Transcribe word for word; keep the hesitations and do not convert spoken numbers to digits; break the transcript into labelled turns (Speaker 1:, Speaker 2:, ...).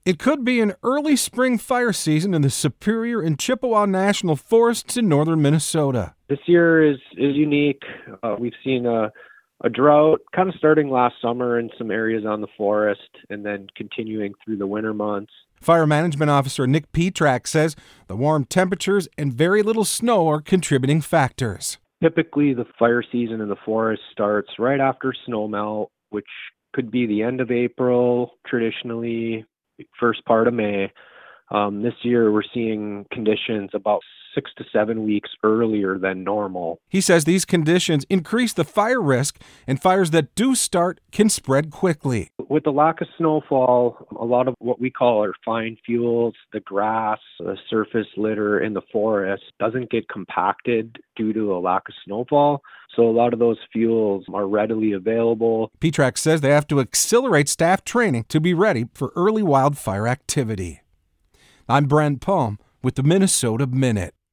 Speaker 1: It could be an early spring fire season in the Superior and Chippewa National Forests in northern Minnesota.
Speaker 2: This year is, is unique. Uh, we've seen a, a drought kind of starting last summer in some areas on the forest and then continuing through the winter months.
Speaker 1: Fire Management Officer Nick Petrak says the warm temperatures and very little snow are contributing factors.
Speaker 2: Typically, the fire season in the forest starts right after snowmelt, which could be the end of April, traditionally first part of May. Um, this year, we're seeing conditions about six to seven weeks earlier than normal.
Speaker 1: He says these conditions increase the fire risk, and fires that do start can spread quickly.
Speaker 2: With the lack of snowfall, a lot of what we call our fine fuels, the grass, the surface litter in the forest doesn't get compacted due to a lack of snowfall. So a lot of those fuels are readily available.
Speaker 1: Petrak says they have to accelerate staff training to be ready for early wildfire activity. I'm Brent Palm with the Minnesota Minute.